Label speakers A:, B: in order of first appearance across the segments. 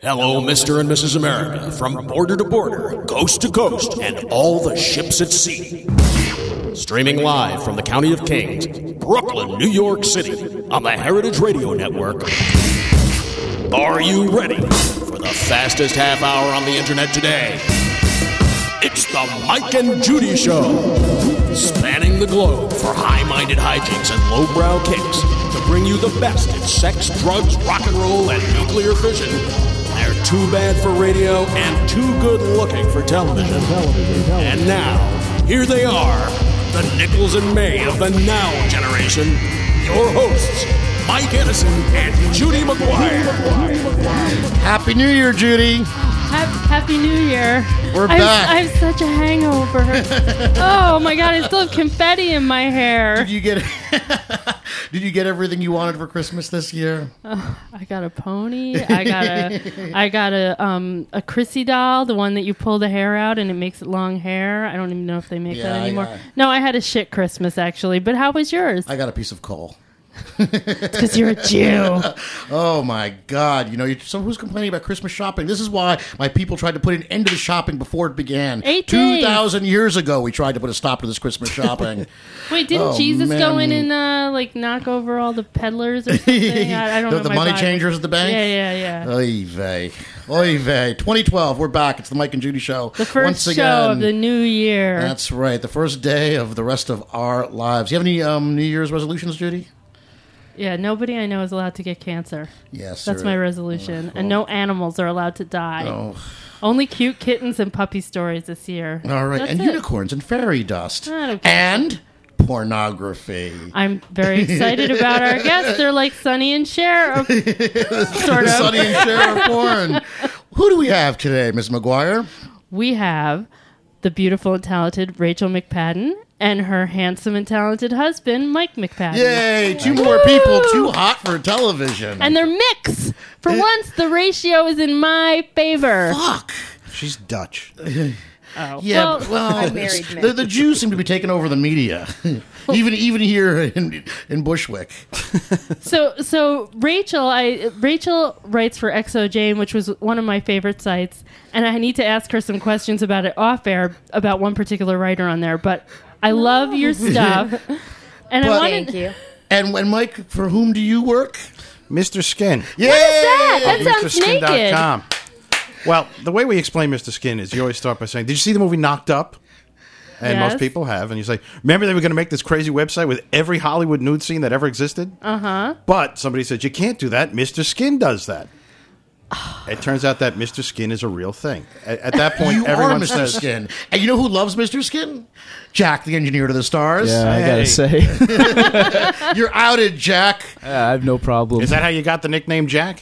A: Hello, Mr. and Mrs. America, from border to border, coast to coast, and all the ships at sea. Streaming live from the County of Kings, Brooklyn, New York City, on the Heritage Radio Network. Are you ready for the fastest half hour on the internet today? It's the Mike and Judy Show, spanning the globe for high-minded hijinks and lowbrow kicks to bring you the best in sex, drugs, rock and roll, and nuclear fission. They're too bad for radio and too good-looking for television. And now, here they are, the Nichols and May of the Now generation, your hosts, Mike Edison and Judy McGuire.
B: Happy New Year, Judy.
C: Happy New Year.
B: We're back.
C: I have such a hangover. Oh my God, I still have confetti in my hair.
B: Did you get everything you wanted for Christmas this year?
C: I got a pony. I got a Chrissy doll, the one that you pull the hair out and it makes it long hair. I don't even know if they make that anymore.
B: Yeah.
C: No, I had a shit Christmas actually. But how was yours?
B: I got a piece of coal.
C: Because you're a Jew.
B: Oh my God! So who's complaining about Christmas shopping? This is why my people tried to put an end to the shopping before it began.
C: 8 days.
B: 2,000 years ago, we tried to put a stop to this Christmas shopping.
C: Wait, didn't Jesus go in and knock over all the peddlers or something? I don't know.
B: The money changers at the bank.
C: Yeah.
B: Oy vey. 2012. We're back. It's the Mike and Judy Show.
C: The first show of the new year.
B: That's right. The first day of the rest of our lives. Do you have any New Year's resolutions, Judy?
C: Yeah, nobody I know is allowed to get cancer.
B: Yes,
C: that's my resolution. And no animals are allowed to die. Only cute kittens and puppy stories this year.
B: All right, and unicorns and fairy dust. And pornography.
C: I'm very excited about our guests. They're like Sonny and Cher. Sort of.
B: Sonny and Cher of porn. Who do we have today, Ms. McGuire?
C: We have the beautiful and talented Rachel McPadden and her handsome and talented husband, Mike McPadden.
B: Yay! Two more people too hot for television.
C: And they're mixed. For once, the ratio is in my favor.
B: Fuck.
D: She's Dutch.
C: Oh.
B: Yeah,
E: I'm married men.
B: The Jews seem to be taking over the media, even here in Bushwick.
C: So Rachel writes for XOJane, which was one of my favorite sites, and I need to ask her some questions about it off air about one particular writer on there. But I love your stuff, and
E: Thank you.
B: And Mike, for whom do you work?
D: Mr. Skin.
B: Yeah,
C: what is that? That sounds naked.
D: MrSkin.com. Well, the way we explain Mr. Skin is you always start by saying, did you see the movie Knocked Up? And
C: Yes.
D: most people have. And you say, remember they were going to make this crazy website with every Hollywood nude scene that ever existed?
C: Uh-huh.
D: But somebody said, you can't do that. Mr. Skin does that. It turns out that Mr. Skin is a real thing. At that point,
B: you
D: everyone
B: are Mr.
D: says...
B: Skin. And you know who loves Mr. Skin? Jack, the engineer to the stars.
F: Yeah, I gotta say.
B: You're outed, Jack.
F: I have no problem.
D: Is that how you got the nickname Jack?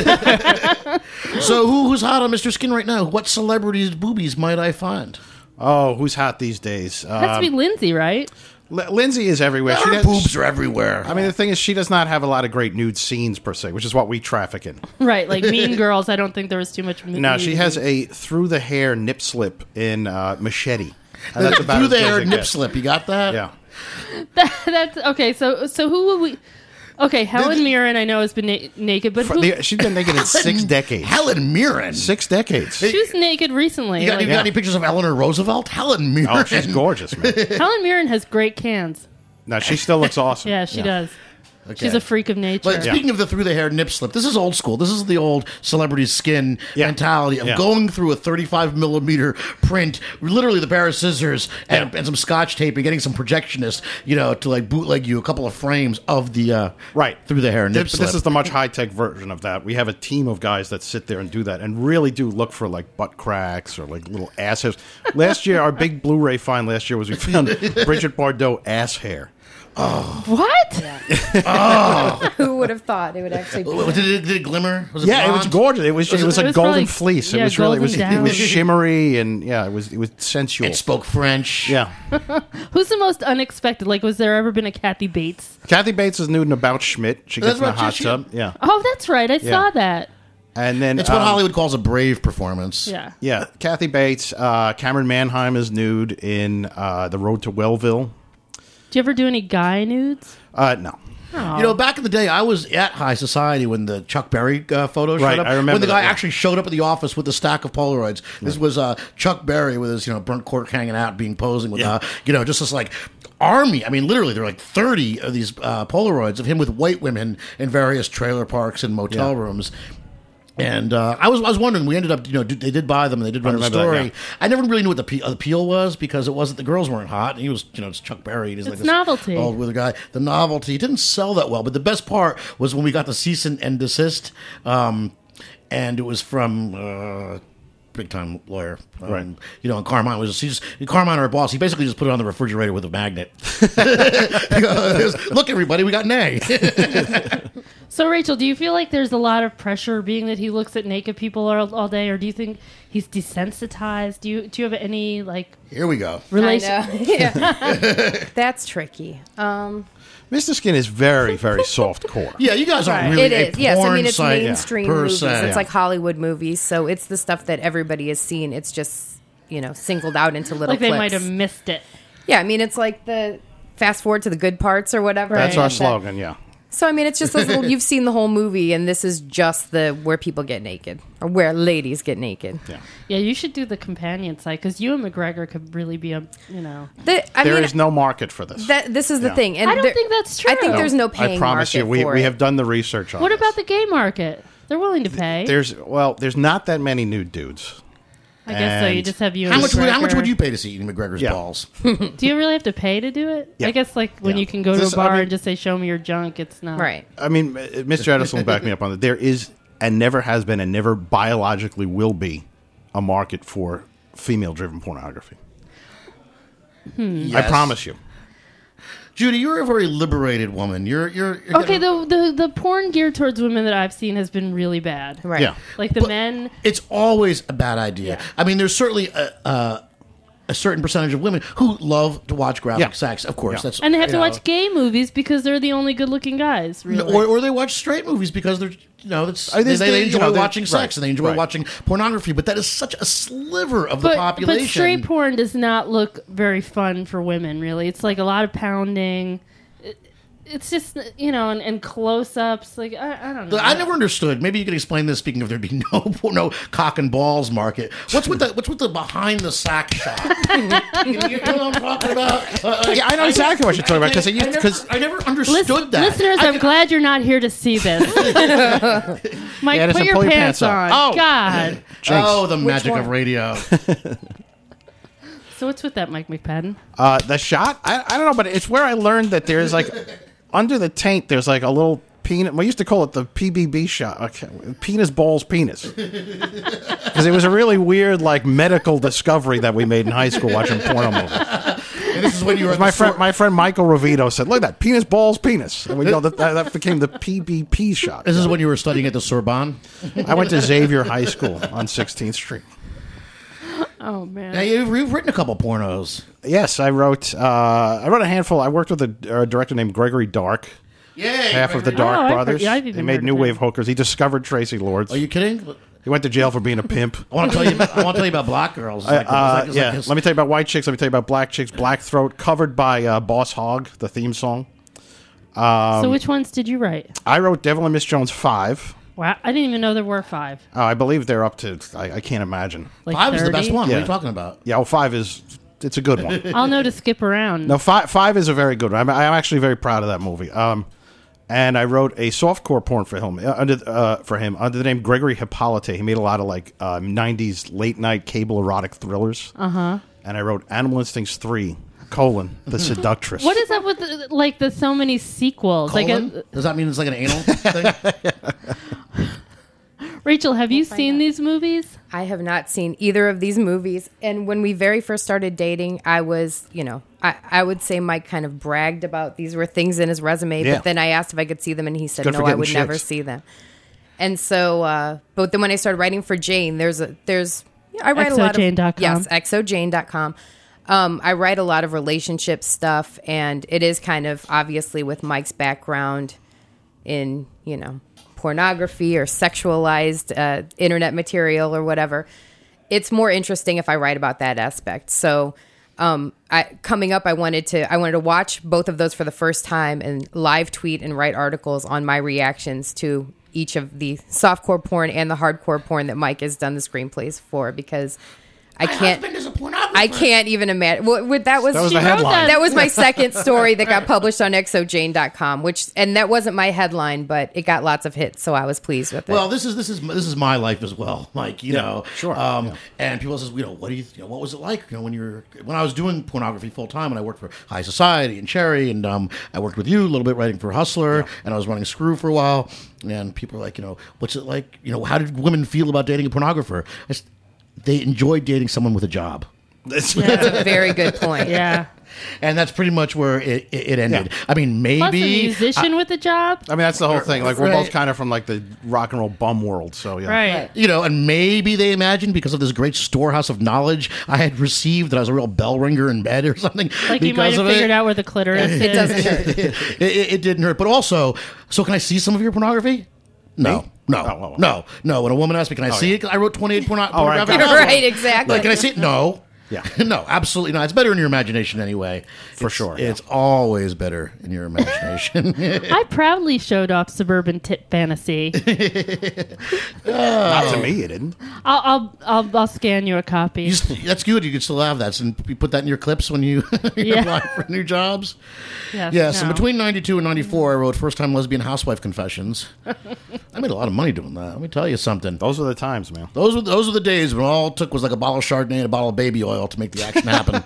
B: So who's hot on Mr. Skin right now? What celebrities' boobies might I find?
D: Oh, who's hot these days?
C: Has to be Lindsay, right?
D: Lindsay is everywhere.
B: Her boobs are everywhere.
D: I mean, the thing is, she does not have a lot of great nude scenes, per se, which is what we traffic in.
C: Right, like Mean Girls. I don't think there was too much.
D: No, she has a through-the-hair nip slip in Machete. And that's about
B: Through
D: as
B: the
D: good as
B: hair
D: it
B: nip
D: gets.
B: slip. You got that?
D: Yeah.
C: That's okay. So who would we? Okay, Helen Mirren, I know, has been naked, but who,
D: She's been naked in 6 decades.
B: Helen Mirren.
D: 6 decades.
C: she was naked recently.
B: You got any pictures of Eleanor Roosevelt? Helen Mirren.
D: Oh, she's gorgeous, man.
C: Helen Mirren has great cans.
D: No, she still looks awesome.
C: Yeah, she does.
B: Okay.
C: She's a freak of nature.
B: But speaking of the through the hair nip slip, this is old school. This is the old celebrity skin mentality of going through a 35 millimeter print, literally the pair of scissors and some scotch tape and getting some projectionist, to like bootleg you a couple of frames of the through the hair nip slip.
D: This is the much high-tech version of that. We have a team of guys that sit there and do that and really do look for like butt cracks or like little ass hairs. Last year, our big Blu-ray find last year was we found Bridget Bardot ass hair.
B: Oh.
C: What?
E: Oh. Who would have thought it would actually be?
B: Did it glimmer? Was it
D: It
B: blonde?
D: was gorgeous. It was like golden fleece. It was really it was shimmery and it was sensual.
B: It spoke French.
D: Yeah.
C: Who's the most unexpected? Like, was there ever been a Kathy Bates?
D: Kathy Bates is nude in About Schmidt. She gets in the
B: That's
D: hot
B: right,
D: tub. Yeah.
C: Oh, that's right. I saw that.
D: And then
B: it's what Hollywood calls a brave performance.
C: Yeah.
D: Yeah. Kathy Bates, Cameron Manheim is nude in The Road to Wellville.
C: Do you ever do any guy nudes?
D: No.
B: You know, back in the day, I was at High Society when the Chuck Berry photo showed
D: Right,
B: up.
D: I remember
B: when the guy
D: that, yeah.
B: actually showed up at the office with a stack of Polaroids. This was Chuck Berry with his burnt cork hanging out, being posing with just this like army. I mean, literally, there were like 30 of these Polaroids of him with white women in various trailer parks and motel rooms. And I was wondering. We ended up, they did buy them and they did run the
D: remember that,
B: story.
D: yeah.
B: I never really knew what the appeal was because it wasn't the girls weren't hot. And he was, it's Chuck Berry. He's like
C: It's
B: this
C: novelty.
B: old with a guy. The novelty didn't sell that well. But the best part was when we got the cease and desist, and it was from. Big time lawyer,
D: Right.
B: And Carmine Carmine, our boss. He basically just put it on the refrigerator with a magnet. He goes, look, everybody, we got an A.
C: So, Rachel, do you feel like there's a lot of pressure being that he looks at naked people all day, or do you think he's desensitized? Do you have any
B: Here we go.
C: relation?
E: I know. Yeah. That's tricky.
D: Mr. Skin is very, very soft core.
B: Yeah, you guys aren't
C: Right.
B: really
E: It
B: a
E: is. Yes, I
B: porn
E: mean, it's
B: site
E: mainstream
B: per
E: movies.
B: se.
E: It's like Hollywood movies. So it's the stuff that everybody has seen. It's just, singled out into little
C: Like they
E: clips.
C: might have missed it.
E: Yeah, I mean, it's like the fast forward to the good parts or whatever.
D: That's
C: Right.
D: our slogan, yeah.
E: So, I mean, it's just those little, you've seen the whole movie, and this is just where people get naked, or where ladies get naked.
D: Yeah.
C: Yeah, you should do the companion site because you and McGregor could really be
E: There
D: There is no market for this.
E: This is the
D: Yeah.
E: thing. And
C: I don't think that's true.
E: I think there's no paying
D: I promise you,
E: market for
D: we
E: it.
D: have done the research on
C: What
D: this.
C: about the gay market? They're willing to pay.
D: There's not that many nude dudes.
C: I guess so. You
D: and-
C: just have you. And
B: How much
C: McGregor.
B: would you pay to see Ian McGregor's
D: Yeah.
B: balls?
C: Do you really have to pay to do it?
D: Yeah.
C: I guess when
D: Yeah.
C: you can go to
D: This-
C: a bar
D: I mean-
C: and just say, "Show me your junk," it's not
E: Right.
D: I mean, Mr. Edison will back me up on that. There is, and never has been, and never biologically will be, a market for female-driven pornography. I
B: Yes.
D: promise you.
B: Judy, you're a very liberated woman. You're
C: Okay, the porn geared towards women that I've seen has been really bad.
E: Right.
D: Yeah.
C: Like the
B: But
C: men.
B: It's always a bad idea.
C: Yeah.
B: I mean, there's certainly a certain percentage of women who love to watch graphic
D: Yeah.
B: sex. Of course,
D: Yeah.
B: that's
C: And they have to
B: you know,
C: watch gay movies because they're the only good-looking guys. Really.
B: or they watch straight movies because they're that's
D: I think
B: they
D: they-
B: enjoy
D: you know, they-
B: watching sex
D: right,
B: and they enjoy
D: right.
B: watching pornography. But that is such a sliver of the population.
C: But straight porn does not look very fun for women, really. It's like a lot of pounding. It's just, and close-ups. Like, I don't know.
B: I never understood. Maybe you could explain this. Speaking of there being no cock and balls market, what's with the behind the sack shot? you know what I'm talking about?
D: Yeah, I know exactly what you're talking about, 'cause it used-
B: I never-
D: 'cause-
B: I never understood that.
C: Listeners, I'm glad you're not here to see this. Mike,
D: Edison,
C: put your
D: pull your
C: pants
D: pants
C: on.
D: up. Oh.
C: God.
B: Oh, the magic
E: one?
B: of radio.
C: So what's with that, Mike McPadden?
D: The shot? I don't know, but it's where I learned that there's like, under the taint, there's like a little penis. We used to call it the PBB shot. Okay. Penis balls penis. Because it was a really weird, like, medical discovery that we made in high school watching porno movies.
B: And this is when you were at
D: My
B: the
D: friend Michael Rovito said, "Look at that, penis balls penis," and we know that became the PBP shot.
B: This is when you were studying at the Sorbonne.
D: I went to Xavier High School on 16th Street.
C: Oh, man.
B: Now you've written a couple pornos.
D: Yes, I wrote a handful. I worked with a director named Gregory Dark,
B: Yeah,
D: half of the Dark
C: I've heard-
D: brothers.
C: yeah, I've
D: He
C: even
D: made
C: heard
D: New
C: of
D: Wave
C: him.
D: hookers. He discovered Tracy Lords.
B: Are you kidding?
D: He went to jail for being a pimp.
B: I want to tell you. I want to tell you about black girls. It's like
D: Yeah,
B: this-
D: let me tell you about white chicks. Let me tell you about black chicks. Black Throat, covered by Boss Hogg, the theme song.
C: So which ones did you write?
D: I wrote Devil and Miss Jones 5.
C: Wow, I didn't even know there were 5.
D: I believe they're up to. I can't imagine.
C: Like
B: 5 is the
C: 30?
B: best one. What are
D: Yeah.
B: you talking about?
D: Yeah, 5 is. It's a good one.
C: I'll know to skip around.
D: No, five is a very good one. I'm actually very proud of that movie. And I wrote a softcore porn for him under the name Gregory Hippolyte. He made a lot of like 90s late night cable erotic thrillers. And I wrote Animal Instincts 3: The Seductress.
C: What is up with the so many sequels?
B: Colon? Does that mean it's like an anal thing?
C: Rachel, have you seen these movies?
E: I have not seen either of these movies. And when we very first started dating, I was, I would say Mike kind of bragged about these were things in his resume.
D: Yeah.
E: But then I asked if I could see them, and he said,
D: good for
E: no, I
D: getting
E: would never
D: chicks.
E: see them. And so, but then when I started writing for Jane, I write a lot of...
C: XOJane.com.
E: Yes, XOJane.com. I write a lot of relationship stuff, and it is kind of obviously with Mike's background in, pornography or sexualized internet material or whatever. It's more interesting if I write about that aspect. So coming up, I wanted to watch both of those for the first time and live tweet and write articles on my reactions to each of the softcore porn and the hardcore porn that Mike has done the screenplays for, because I can't even imagine. That was
D: the headline.
E: That was my second story that got published on exojane.com, and that wasn't my headline, but it got lots of hits, so I was pleased with it.
B: Well, this is my life as well, Mike. You know,
D: sure.
B: And people says, what what was it like? When I was doing pornography full time, and I worked for High Society and Cherry, and I worked with you a little bit writing for Hustler, and I was running Screw for a while, and people are like, what's it like? How did women feel about dating a pornographer? They enjoyed dating someone with a job.
E: That's a very good point.
C: Yeah.
B: And that's pretty much where it ended.
D: Yeah.
B: I mean, maybe
C: Plus a musician with a job.
D: I mean, that's the whole thing. Like, we're
B: Right.
D: both kind of from like the rock and roll bum world. So yeah.
C: Right.
B: and maybe they imagined because of this great storehouse of knowledge I had received that I was a real bell ringer in bed or something.
C: Like you might have figured out where the clitoris is.
E: It doesn't hurt.
B: It didn't hurt. But also, so can I see some of your pornography? No.
D: Me?
B: No. No. When a woman asked me, can I see it? 'Cause I wrote 28 pornographic
E: You're
B: novels.
E: right, exactly.
B: Like, can I see it? No.
D: Yeah.
B: No, absolutely not. It's better in your imagination anyway.
D: For sure, yeah.
B: It's always better in your imagination.
C: I proudly showed off Suburban Tit Fantasy.
D: Not to me, you didn't.
C: I'll scan you a copy.
B: That's good. You can still have that. So you put that in your clips when you
C: Yeah.
B: apply for new jobs.
C: Yes,
B: Yes. And
C: no.
B: between 92 and 94, I wrote First Time Lesbian Housewife Confessions. I made a lot of money doing that. Let me tell you something.
D: Those were the times, man.
B: Those were the days when all it took was like a bottle of Chardonnay and a bottle of baby oil to make the action happen.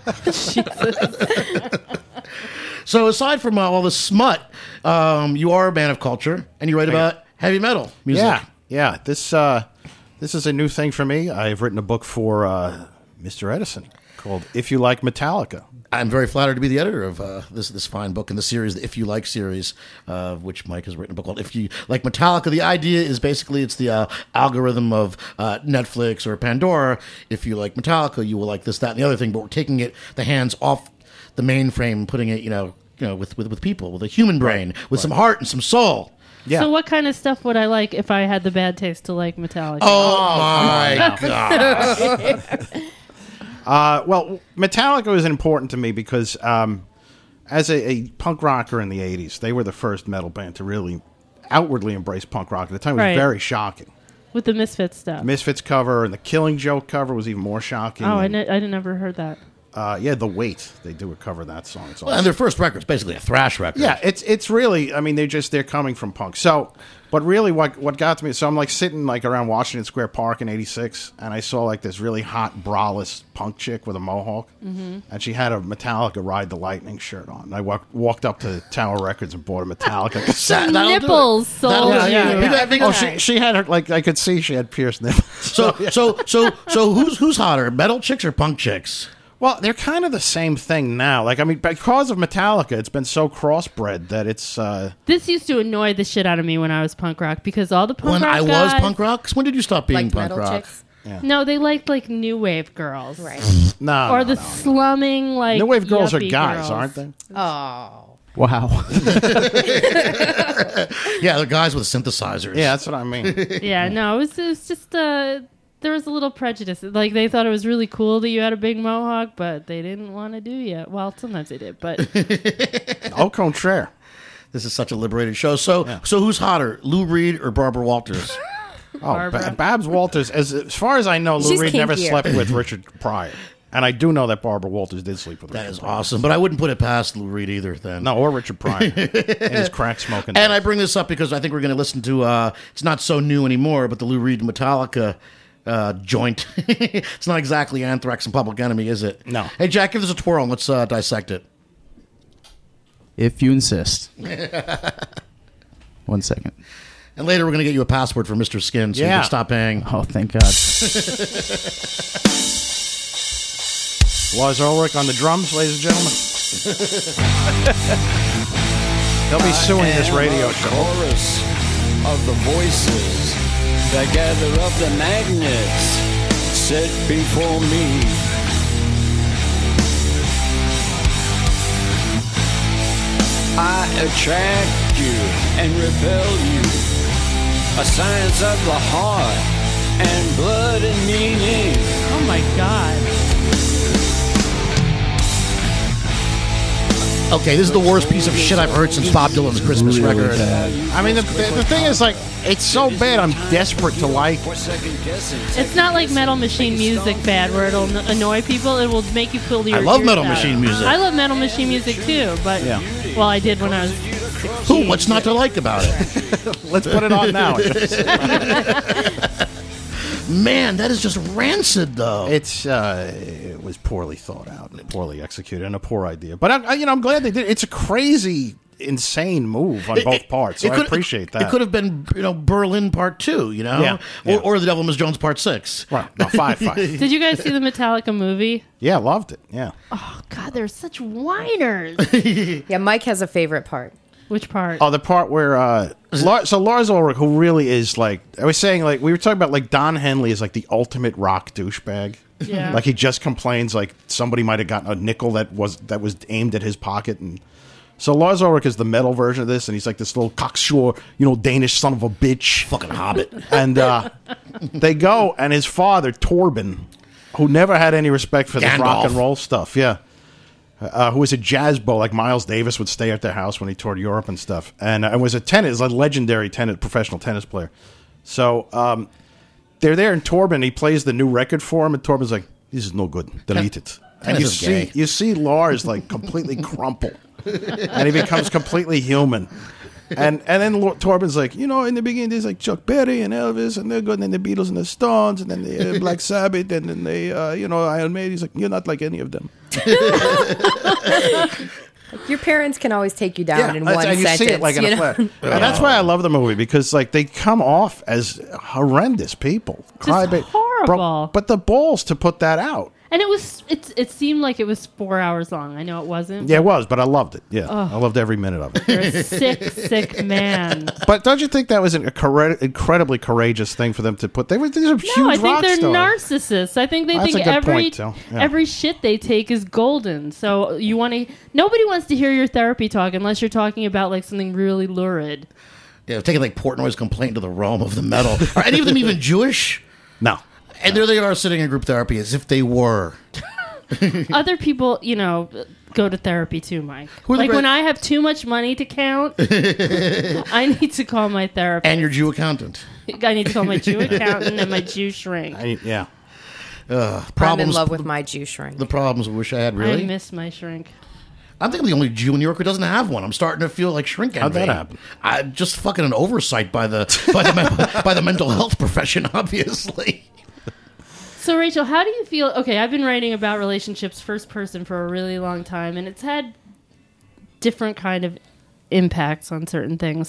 B: So aside from all the smut, you are a man of culture, and you write about heavy metal music.
D: Yeah. This is a new thing for me. I've written a book for Mr. Edison called "If You Like Metallica."
B: I'm very flattered to be the editor of this fine book in the series, the If You Like series, which Mike has written a book called If You Like Metallica. The idea is basically it's the algorithm of Netflix or Pandora. If you like Metallica, you will like this, that, and the other thing. But we're taking the hands off the mainframe and putting it, with people, with a human brain, with some heart and some soul.
D: Yeah.
C: So what kind of stuff would I like if I had the bad taste to like Metallica?
B: Oh my God.
D: Well, Metallica was important to me because as a punk rocker in the 80s, they were the first metal band to really outwardly embrace punk rock. At the time, it was
C: Right.
D: very shocking.
C: With the Misfits stuff.
D: Misfits cover and the Killing Joke cover was even more shocking.
C: Oh, I
D: And,
C: never heard that.
D: yeah, The Weight. They do a cover of that song. It's awesome.
B: And their first record's basically a thrash record.
D: Yeah, it's really, I mean, they're coming from punk. So, but really what got to me, so I'm like sitting like around Washington Square Park in 86, and I saw like this really hot braless punk chick with a mohawk, and she had a Metallica Ride the Lightning shirt on. And I walked up to Tower Records and bought a Metallica cassette.
B: That'll do it.
C: Nipples, soul.
B: That'll do it.
C: Yeah.
D: Oh, she had her, like, I could see she had pierced nipples.
B: So who's hotter, metal chicks or punk chicks?
D: Well, they're kind of the same thing now. Like, I mean, because of Metallica, it's been so crossbred that it's...
C: This used to annoy the shit out of me when I was punk rock because all the punk
B: When
C: rock
B: I was
C: guys-
B: punk rock? 'Cause when did you stop being
E: Like
B: punk
E: metal
B: rock?
E: chicks.
C: No, they liked like new wave girls.
E: Right.
D: No,
C: Or
D: no,
C: the
D: no.
C: slumming like
D: New Wave girls are
C: yuppie
D: guys,
C: girls.
D: aren't they?
E: Oh.
F: Wow.
B: Yeah, they're guys with synthesizers.
D: Yeah, that's what I mean.
C: Yeah, no, it was just there was a little prejudice. Like they thought it was really cool that you had a big mohawk, but they didn't want to do you. Well, sometimes they did, but
D: Au contraire.
B: This is such a liberated show. So who's hotter, Lou Reed or Barbara Walters?
D: Oh,
C: Barbara.
D: Babs Walters, as far as I know, Lou
E: She's
D: Reed never
E: kinkier.
D: slept with Richard Pryor. And I do know that Barbara Walters did sleep with
B: That
D: Richard
B: is
D: Pryor.
B: awesome. But I wouldn't put it past Lou Reed either then.
D: No, or Richard Pryor. In his crack smoking.
B: And I bring this up because I think we're going to listen to, it's not so new anymore, but the Lou Reed and Metallica joint. It's not exactly Anthrax and Public Enemy, is it?
D: No.
B: Hey, Jack, give this a twirl and let's dissect it.
F: If you insist. 1 second.
B: And later we're going to get you a password for Mr. Skin so you
D: Yeah.
B: can stop paying.
F: Oh, thank God.
D: Lars Ulrich on the drums, ladies and gentlemen. They'll be suing this radio show.
G: Chorus of the voices that gather up the magnets set before me. I attract you and repel you. A science of the heart and blood and meaning.
C: oh my god,
B: Okay, this is the worst piece of shit I've heard since Bob Dylan's Christmas record.
D: I mean, the thing is, like, it's so bad. I'm desperate to like.
C: It's not like Metal Machine music bad, where it'll annoy people. It will make you pull your
B: I love
C: ears
B: Metal
C: out.
B: Machine music.
C: I love Metal Machine music too, but well, I did when I was 16.
B: Ooh, what's not to like about it?
D: Let's put it on now.
B: Man, that is just rancid, though.
D: It was poorly thought out, and poorly executed, and a poor idea. But I'm glad they did. It's a crazy, insane move on both parts. So I appreciate that.
B: It could have been, Berlin Part 2,
D: Yeah.
B: Or The Devil Miss Jones Part 6.
D: Right. No, 5.
C: Did you guys see the Metallica movie?
D: Yeah, loved it. Yeah.
C: Oh God, they're such whiners.
E: Yeah, Mike has a favorite part.
C: Which part?
D: Oh, the part where Lars Ulrich, who really is like, I was saying, like, we were talking about, like, Don Henley is like the ultimate rock douchebag.
C: Yeah.
D: Like, he just complains like somebody might have gotten a nickel that was aimed at his pocket, and so Lars Ulrich is the metal version of this, and he's like this little cocksure, Danish son of a bitch,
B: Fucking hobbit.
D: and they go, and his father Torben, who never had any respect for this rock and roll stuff, who was a jazz bo, like Miles Davis would stay at their house when he toured Europe and stuff, and was a legendary professional tennis player. So they're there, and Torben, he plays the new record for him, and Torben's like, "This is no good, delete it." And you see Lars like completely crumple, and he becomes completely human. And then Torben's like, in the beginning there's like Chuck Berry and Elvis, and they're good, and then the Beatles and the Stones, and then the Black Sabbath, and then they, Iron Maiden. He's like, you're not like any of them.
E: Your parents can always take you down in one
D: and you
E: sentence.
D: see it like in a flash. And that's why I love the movie, because like they come off as horrendous people.
C: Just horrible.
D: But the balls to put that out.
C: And it seemed like it was 4 hours long. I know it wasn't.
D: Yeah, it was, but I loved it. Yeah, I loved every minute of it.
C: You're a sick man.
D: But don't you think that was an incredibly courageous thing for them to put? These are huge
C: No, I think
D: rock
C: they're
D: stars.
C: narcissists. I think they
D: That's
C: think
D: a good point, too. Yeah.
C: every shit they take is golden. So nobody wants to hear your therapy talk unless you're talking about like something really lurid.
B: Yeah, taking like Portnoy's complaint to the realm of the metal. Are any of them even Jewish?
D: No.
B: And there they are sitting in group therapy as if they were.
C: Other people, go to therapy too, Mike.
B: Who are the
C: Like
B: best-
C: when I have too much money to count, I need to call my therapist.
B: And your Jew accountant.
C: I need to call my Jew accountant and my Jew shrink.
D: Yeah.
E: I'm in
B: Problems.
E: love with my Jew shrink.
B: The problems we wish I had,
C: I
B: really.
C: miss my shrink.
B: I think I'm the only Jew in New York who doesn't have one. I'm starting to feel like shrink envy.
D: How'd that happen?
B: Just fucking an oversight by the by the mental health profession, obviously.
C: So, Rachel, how do you feel? Okay, I've been writing about relationships first person for a really long time, and it's had different kind of impacts on certain things.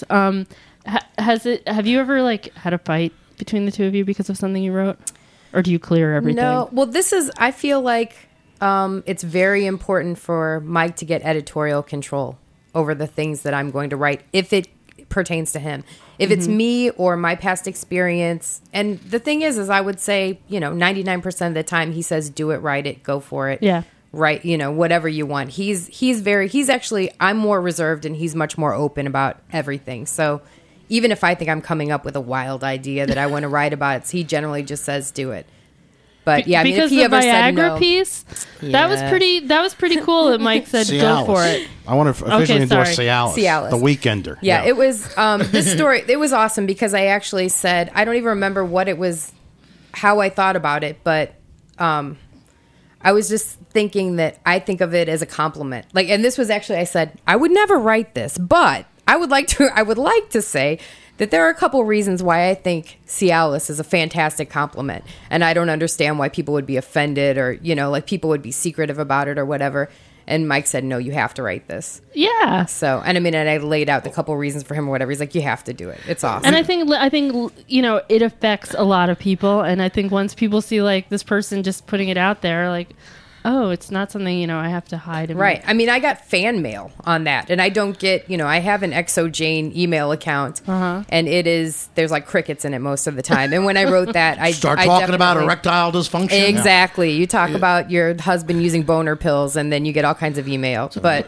C: Have you ever had a fight between the two of you because of something you wrote, or do you clear everything?
E: No. Well, I feel like it's very important for Mike to get editorial control over the things that I'm going to write, if it pertains to him. If it's me or my past experience, and the thing is I would say, 99% of the time he says, do it, write it, go for it.
C: Yeah.
E: Right. Whatever you want. He's actually, I'm more reserved and he's much more open about everything. So even if I think I'm coming up with a wild idea that I want to write about, he generally just says, do it. But yeah,
C: because
E: if he
C: the
E: ever said
C: Viagra
E: no,
C: piece, that was pretty cool that Mike said go for it.
D: I want to officially endorse Cialis,
E: Cialis.
D: the Weekender.
E: Yeah, it was this story. It was awesome because I actually said, I don't even remember what it was, how I thought about it, but I was just thinking that I think of it as a compliment. And this was actually, I said, I would never write this, but I would like to say that there are a couple reasons why I think Cialis is a fantastic compliment. And I don't understand why people would be offended or, people would be secretive about it or whatever. And Mike said, no, you have to write this.
C: Yeah.
E: So, and I laid out the couple reasons for him or whatever. He's like, you have to do it. It's awesome.
C: And I think it affects a lot of people. And I think once people see this person just putting it out there, oh, it's not something, I have to hide.
E: Right. I got fan mail on that. And I don't get, I have an ExoJane email account. And there's crickets in it most of the time. And when I wrote that, I
B: Start
E: I
B: talking about
E: definitely-
B: erectile dysfunction.
E: Exactly. You talk about your husband using boner pills and then you get all kinds of email. But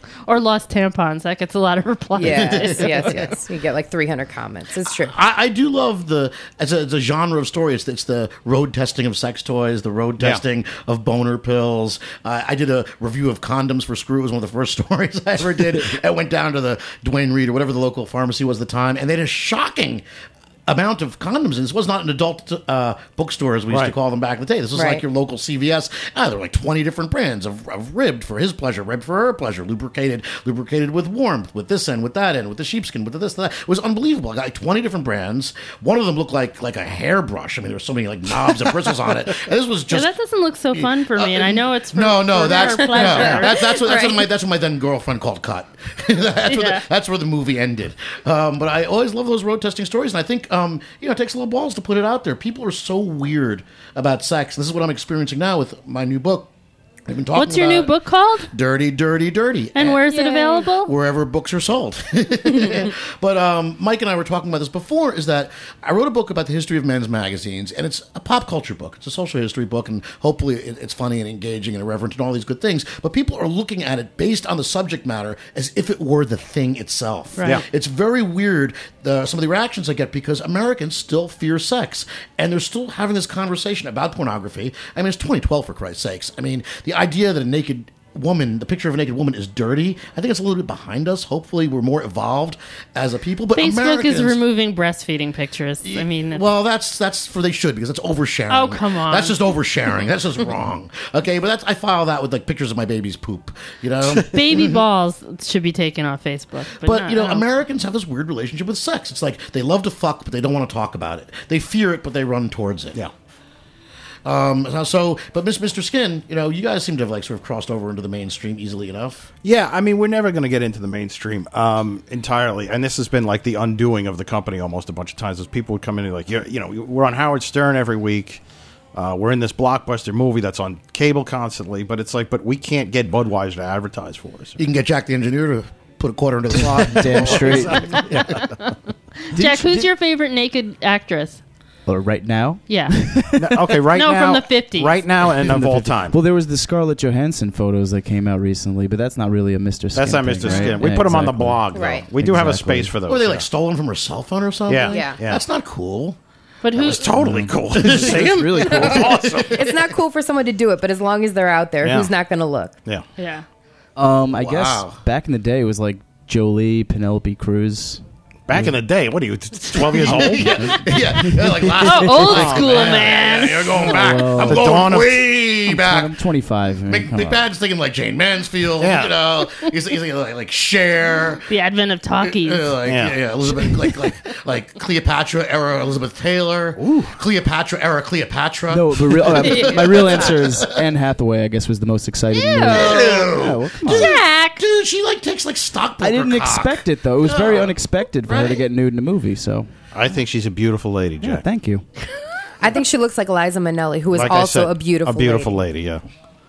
C: Or lost tampons. That gets a lot of replies.
E: Yes. You get like 300 comments. It's true.
B: I do love as a genre of story. It's the road testing of sex toys, the road testing of boner pills. I did a review of condoms for Screw. It was one of the first stories I ever did. I went down to the Duane Reade or whatever the local pharmacy was at the time, and they had a shocking amount of condoms, and this was not an adult bookstore as we used to call them back in the day. This was like your local CVS. There were like 20 different brands of ribbed for his pleasure, ribbed for her pleasure, lubricated with warmth, with this end, with that end, with the sheepskin, with this, that. It was unbelievable. I got like 20 different brands. One of them looked like a hairbrush. I mean, there were so many like knobs and bristles on it. And this was just
C: that doesn't look so fun for me, and I know it's for,
B: that's
C: her pleasure.
B: that's what my then girlfriend called cut. That's where the movie ended. But I always love those road testing stories, and I think it takes a little balls to put it out there. People are so weird about sex. This is what I'm experiencing now with my new book. I've been talking
C: What's your new book called?
B: Dirty, Dirty, Dirty.
C: And where is it available?
B: Wherever books are sold. But Mike and I were talking about this before, is that I wrote a book about the history of men's magazines, and it's a pop culture book. It's a social history book, and hopefully it's funny and engaging and irreverent and all these good things. But people are looking at it based on the subject matter as if it were the thing itself.
C: Right. Yeah.
B: It's very weird, some of the reactions I get, because Americans still fear sex, and they're still having this conversation about pornography. I mean, it's 2012, for Christ's sakes. I mean, the idea that the picture of a naked woman is dirty, I think it's a little bit behind us. Hopefully we're more evolved as a people. But
C: Facebook is removing breastfeeding pictures. I mean,
B: well, that's for they should, because that's oversharing.
C: Oh, come on.
B: That's just oversharing. That's just wrong. Okay, but I file that with like pictures of my baby's poop.
C: Baby balls should be taken off Facebook. But
B: Americans have this weird relationship with sex. It's like they love to fuck, but they don't want to talk about it. They fear it, but they run towards it.
D: Yeah.
B: But Mr. Skin, you guys seem to have like sort of crossed over into the mainstream easily enough.
D: Yeah, I mean, we're never going to get into the mainstream entirely, and this has been like the undoing of the company almost a bunch of times. As people would come in and like, we're on Howard Stern every week. We're in this blockbuster movie that's on cable constantly, but it's like, but we can't get Budweiser to advertise for us.
B: You can get Jack the Engineer to put a quarter into the slot.
F: Damn straight.
C: Jack, who's your favorite naked actress?
F: Right now?
C: Yeah.
D: Okay, right now.
C: No, from the 50s.
D: Right now and of all time.
F: Well, there was the Scarlett Johansson photos that came out recently, but that's not really a Mr. Skin.
D: That's not Mr.
F: thing,
D: Skin.
F: right?
D: We put them on the blog, though.
E: Right.
D: We do have a space for those.
B: Were they like stolen from her cell phone or something?
D: Yeah.
B: That's not cool.
C: But who's
D: totally cool. See him?
F: Really cool.
D: Awesome.
E: It's not cool for someone to do it, but as long as they're out there, who's not going to look?
D: Yeah.
C: Yeah.
F: I guess back in the day, it was like Jolie, Penelope Cruz.
D: Back in the day, what are you, 12 years old?
B: yeah, like last
C: old school, man.
B: You're going back.
F: Well,
B: I'm
D: the
B: going
D: dawn of-
B: way back.
F: I'm 25. man, come
B: Big
F: on.
B: Bad's thinking like Jane Mansfield, he's thinking like Cher,
C: The advent of talkies.
B: Elizabeth, like Cleopatra era Elizabeth Taylor, Cleopatra era Cleopatra.
F: No, my real answer is Anne Hathaway, I guess, was the most exciting. movie.
B: Ew.
F: Well, come on.
C: Jack!
B: Dude, she like takes like stockbroker
F: I didn't
B: cock.
F: expect it, though. It was very unexpected for her to
B: Right.
F: get nude in a movie, so.
D: I think she's a beautiful lady, Jack.
F: Yeah, thank you.
E: I think she looks like Liza Minnelli, who is
D: Like I
E: also
D: said,
E: a beautiful
D: lady, yeah.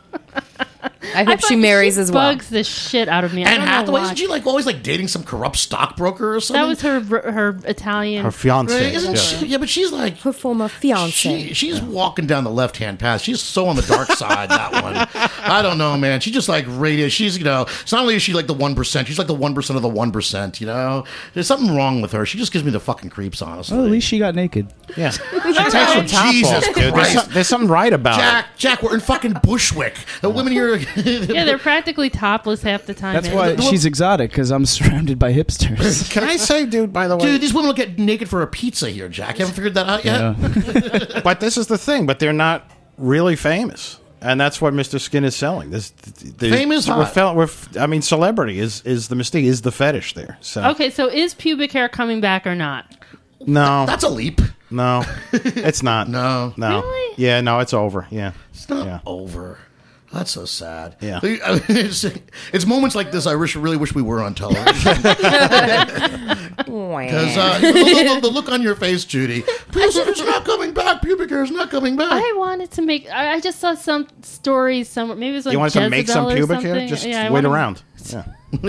E: I hope she marries as well.
C: Bugs the shit out of me. I
B: Anne
C: don't know
B: Hathaway,
C: why.
B: isn't she like always like dating some corrupt stockbroker or something?
C: That was her Italian.
D: Her fiance.
B: Right, isn't she? Yeah, but she's like
E: Her former fiance.
B: she's walking down the left-hand path. She's so on the dark side, that one. I don't know, man. She just like radiates. She's, it's not only is she like the 1%, she's like the 1% of the 1%, There's something wrong with her. She just gives me the fucking creeps, honestly.
F: Well, at least she got naked.
D: Yeah. She takes her top
B: Jesus
D: off, dude.
B: Christ.
D: There's something right about it.
B: Jack, we're in fucking Bushwick. The women here...
C: Yeah, they're practically topless half the time.
F: That's why she's exotic, because I'm surrounded by hipsters.
D: Can I say, dude, by the way...
B: Dude, these women will get naked for a pizza here, Jack. You haven't figured that out yet?
F: Yeah.
D: But this is the thing, but they're not really famous. And that's what Mr. Skin is selling.
B: Fame is hot.
D: Celebrity is the mystique, is the fetish there. So
C: Okay, so is pubic hair coming back or not?
D: no,
B: That's a leap.
D: no, it's not.
B: No.
C: Really?
D: Yeah, no, it's over. Yeah,
B: It's not
D: Yeah.
B: over. That's so sad.
D: Yeah.
B: It's moments like this I really wish we were on television. Because the look on your face, Judy. It's not coming back. Pubic hair is not coming back.
C: I wanted to make. I just saw some stories somewhere. Maybe it was like
D: you wanted to make some
C: Jezebel or
D: pubic hair?
C: something.
D: Just
C: Yeah, I
D: wait
C: wanna-
D: around. Yeah.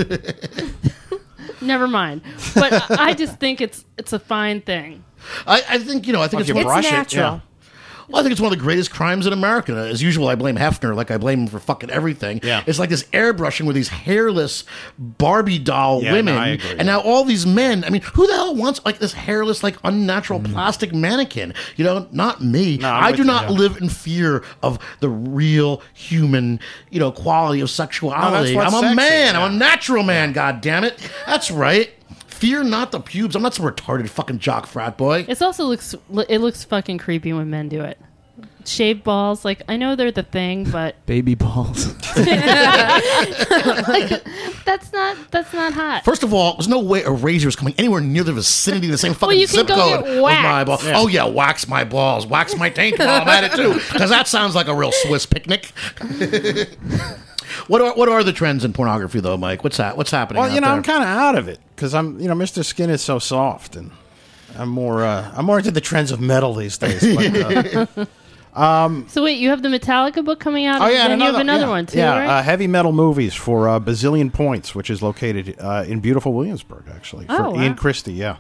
C: Never mind. But I just think it's a fine thing.
B: I think
D: If
B: it's
D: you
E: It's
D: brush
E: natural.
D: it,
B: Well, I think it's one of the greatest crimes in America. As usual, I blame Hefner, like I blame him for fucking everything.
D: Yeah.
B: It's like this airbrushing with these hairless Barbie doll
D: Yeah,
B: women.
D: no, I agree.
B: And now all these men, I mean, who the hell wants like this hairless, like unnatural plastic mannequin? You know, not me.
D: No, I'm
B: I
D: with
B: do
D: you,
B: not
D: yeah.
B: live in fear of the real human, quality of sexuality.
D: what's
B: I'm a
D: sexy,
B: man.
D: yeah.
B: I'm a natural man, God damn it. That's right. Fear not the pubes. I'm not some retarded fucking jock frat boy.
C: It also looks fucking creepy when men do it. Shaved balls, like I know they're the thing, but
F: Baby balls.
C: that's not hot.
B: First of all, there's no way a razor is coming anywhere near the vicinity of the same fucking
C: you can
B: zip
C: go
B: code
C: get
B: of my
C: waxed.
B: balls. Oh yeah, wax my balls, wax my taint while I'm at it too, because that sounds like a real Swiss picnic. What are the trends in pornography though, Mike? What's happening?
D: Well,
B: out there?
D: I'm kind of out of it because Mr. Skin is so soft, and I'm more into the trends of metal these days. But,
C: So wait, you have the Metallica book coming out,
D: oh yeah,
C: and then you have another one too,
D: yeah,
C: right?
D: heavy metal movies for Bazillion Points, which is located in beautiful Williamsburg, actually. For
C: Oh, wow.
D: Ian Christie, yeah.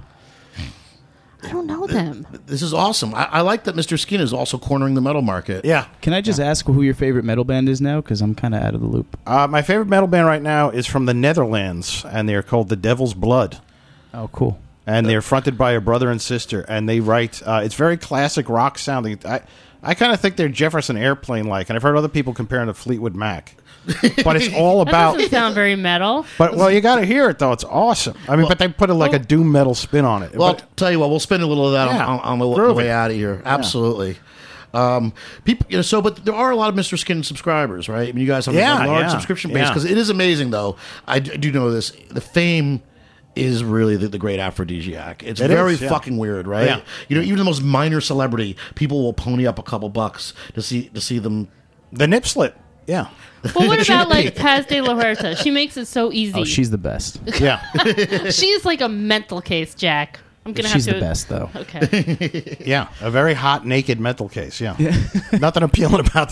C: I don't know them.
B: This is awesome. I like that Mr. Skin is also cornering the metal market.
D: Yeah.
F: Can I just ask who your favorite metal band is now? Because I'm kind of out of the loop.
D: My favorite metal band right now is from the Netherlands, and they're called The Devil's Blood.
F: Oh, cool.
D: And they're fronted by a brother and sister, and they write. It's very classic rock sounding. I kind of think they're Jefferson Airplane like, and I've heard other people comparing to Fleetwood Mac. But it's all
C: That
D: about.
C: doesn't sound very metal.
D: But you got to hear it though; it's awesome. I mean, but they put a doom metal spin on it.
B: Well,
D: But-
B: I'll tell you what, we'll spend a little of that
D: Yeah.
B: on the
D: Groovy.
B: way out of here. Absolutely. People, but there are a lot of Mr. Skin subscribers, right? I mean, you guys have
D: Yeah,
B: a large
D: yeah,
B: subscription base
D: yeah.
B: because it is amazing, though. I do know this. The fame is really the great aphrodisiac. It's
D: It
B: very
D: is, yeah.
B: fucking weird, right?
D: Yeah.
B: Even the most minor celebrity, people will pony up a couple bucks to see them.
D: the nip slip, yeah,
C: Well, what about like Paz de la Huerta? She makes it so easy.
F: Oh, she's the best.
D: yeah,
C: She's like a mental case, Jack. I'm gonna
F: She's
C: have to.
F: the best, though.
C: Okay.
D: yeah. A very hot naked mental case. Yeah, nothing appealing about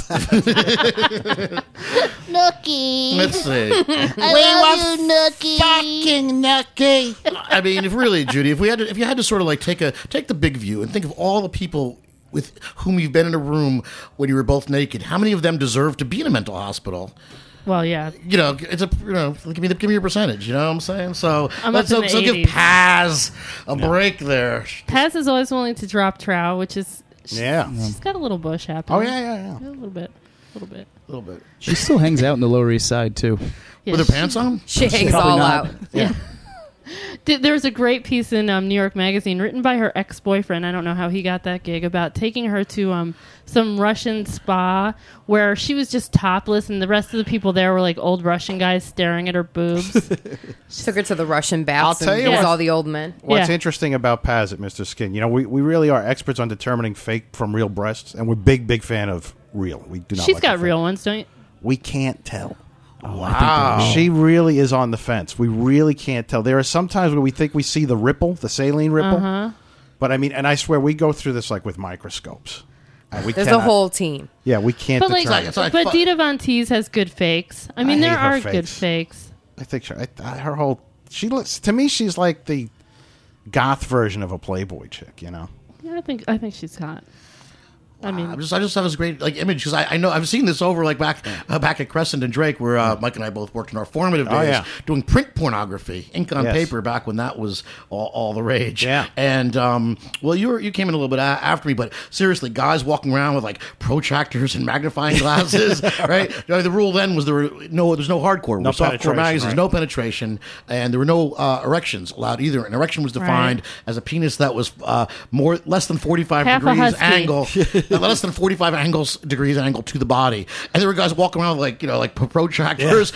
D: that.
H: Nookie.
B: Let's see.
H: I love you, Nookie.
D: Fucking nucky.
B: I mean, if really, Judy, if you had to sort of like take the big view and think of all the people with whom you've been in a room when you were both naked, how many of them deserve to be in a mental hospital?
C: Well, yeah.
B: It's give me your percentage. You know what I'm saying? So
C: I'm
B: let's
C: up in the
B: give
C: 80s.
B: Paz a break there.
C: Paz is always willing to drop trow, which is
D: Yeah.
C: she's got a little bush happening.
D: Oh yeah.
C: A little bit.
B: A little bit
F: She still hangs out in the Lower East Side, too.
C: Yeah,
B: with her pants on.
E: She hangs
F: Probably
E: all
F: not.
E: out.
C: Yeah. There was a great piece in New York Magazine written by her ex-boyfriend. I don't know how he got that gig, about taking her to some Russian spa where she was just topless and the rest of the people there were like old Russian guys staring at her boobs.
E: She took her to the Russian baths
D: I'll tell
E: and
D: you
E: it was
C: what.
E: all the old men.
D: What's
C: Yeah.
D: interesting about Paz at Mr. Skin, we really are experts on determining fake from real breasts, and we're big fan of real. We do not.
C: She's
D: like
C: got
D: the fake.
C: real ones, don't you?
D: We can't tell.
B: Wow.
D: She really is on the fence. We really can't tell. There are some times where we think we see the ripple, the saline ripple.
C: Uh-huh.
D: But I mean, and I swear we go through this like with microscopes. And we
E: There's a
D: cannot-
E: whole team.
D: Yeah, we can't
C: But like,
D: determine.
B: It's like
C: but
B: fuck.
C: Dita Von Teese has good fakes. I mean,
D: I
C: there
D: hate her
C: are good
D: fakes.
C: fakes.
D: I think her whole she looks to me. She's like the goth version of a Playboy chick.
C: Yeah, I think she's hot. I mean,
B: I just have this great image because I know I've seen this over back at Crescent and Drake where Mike and I both worked in our formative days
D: yeah.
B: doing print pornography, ink on
D: Yes.
B: paper back when that was all the rage.
D: Yeah.
B: And you came in a little bit after me, but seriously, guys walking around with like protractors and magnifying glasses, right? The rule then was there was no hardcore,
D: No
B: softcore
D: penetration,
B: magazines,
D: right.
B: no penetration, and there were no erections allowed either. An erection was defined as a penis that was less than 45
C: Half a
B: degrees
C: husky.
B: angle. Less than 45 degrees angle to the body, and there were guys walking around with like protractors,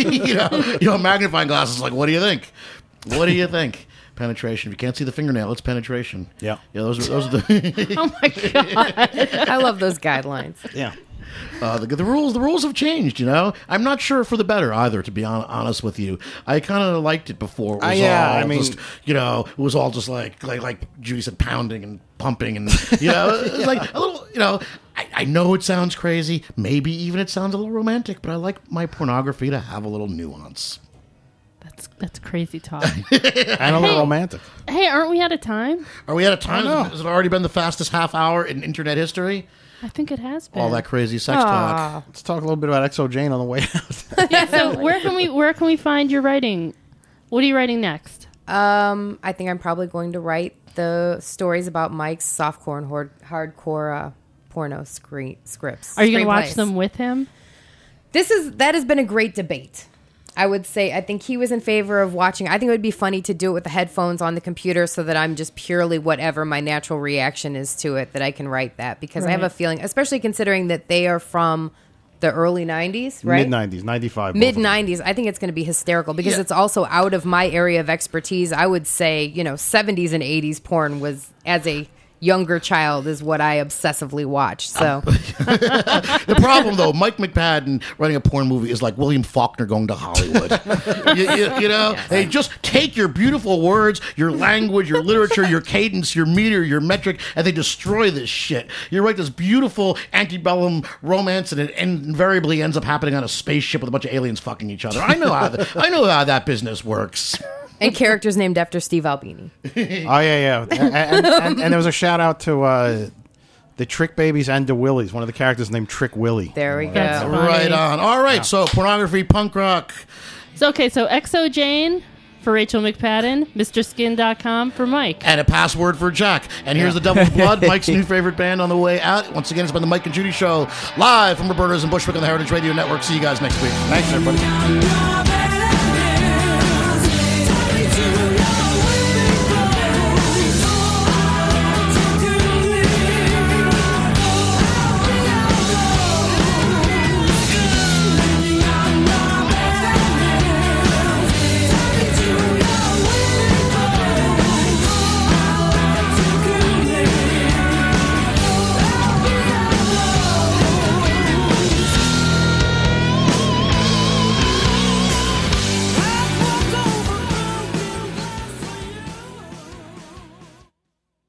B: magnifying glasses. Like, what do you think? What do you think? Penetration. If you can't see the fingernail, it's penetration.
D: Yeah.
B: Those are the
C: oh my god.
E: I love those guidelines.
D: Yeah.
B: the rules. The rules have changed. I'm not sure for the better either. To be honest with you, I kind of liked it before. It was it was all just like Judy said, pounding and pumping, and it's like a little. I know it sounds crazy. Maybe even it sounds a little romantic, but I like my pornography to have a little nuance.
C: That's crazy talk.
D: And a little romantic.
C: Hey, aren't we out of time?
B: Are we out of time? Has it already been the fastest half hour in internet history?
C: I think it has been.
B: All that crazy sex talk.
D: Let's talk a little bit about XO Jane on the way out.
C: Yeah, so where can we find your writing? What are you writing next?
E: I think I'm probably going to write the stories about Mike's softcore and hardcore porno scripts.
C: Are you going to watch
E: screenplays.
C: them with him?
E: That has been a great debate. I would say I think he was in favor of watching. I think it would be funny to do it with the headphones on the computer so that I'm just purely whatever my natural reaction is to it, that I can write that. Because I have a feeling, especially considering that they are from the early 90s, right?
D: Mid-90s, 95.
E: Mid-90s. I think it's going to be hysterical because it's also out of my area of expertise. I would say, 70s and 80s porn was, as a younger child, is what I obsessively watched. So
B: The problem, though, Mike McPadden writing a porn movie is like William Faulkner going to Hollywood. you know, they just take your beautiful words, your language, your literature, your cadence, your meter, your metric, and they destroy this shit. You write this beautiful antebellum romance, and it invariably ends up happening on a spaceship with a bunch of aliens fucking each other. I know how that business works.
E: and characters named after Steve Albini.
D: Oh, yeah. And there was a shout out to the Trick Babies and the Willies. One of the characters named Trick Willie.
E: There we go.
C: That's funny.
B: Right on. All right, so pornography, punk rock.
C: So XO Jane for Rachel McPadden, MrSkin.com for Mike.
B: And a password for Jack. And here's the Devil's Blood, Mike's new favorite band on the way out. Once again, it's been the Mike and Judy Show, live from Roberta's and Bushwick on the Heritage Radio Network. See you guys next week.
D: Thanks, everybody.